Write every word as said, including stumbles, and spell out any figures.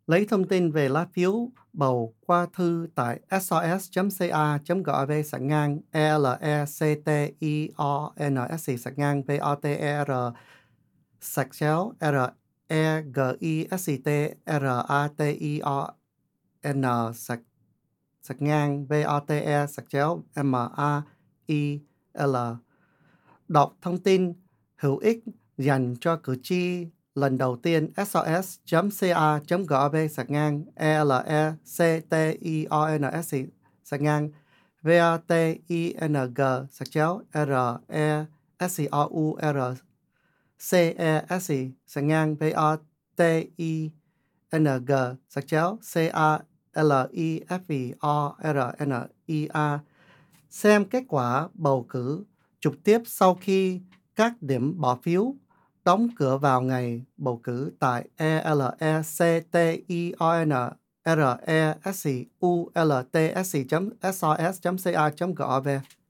Lấy thông tin về lá phiếu bầu qua thư tại sos chấm ca chấm gov sạc ngang lectitons sạc ngang voter sạc chéo registration sạc sạc ngang vote sạc chéo mail. Đọc thông tin hữu ích dành cho cử tri lần đầu tiên sos chấm ca chấm gov sạc ngang lectitons sạc ngang voting sạc chéo resources sạc ngang voting sạc chéo california. Xem kết quả bầu cử trực tiếp sau khi các điểm bỏ phiếu đóng cửa vào ngày bầu cử tại electitons chấm sos chấm ca chấm gov.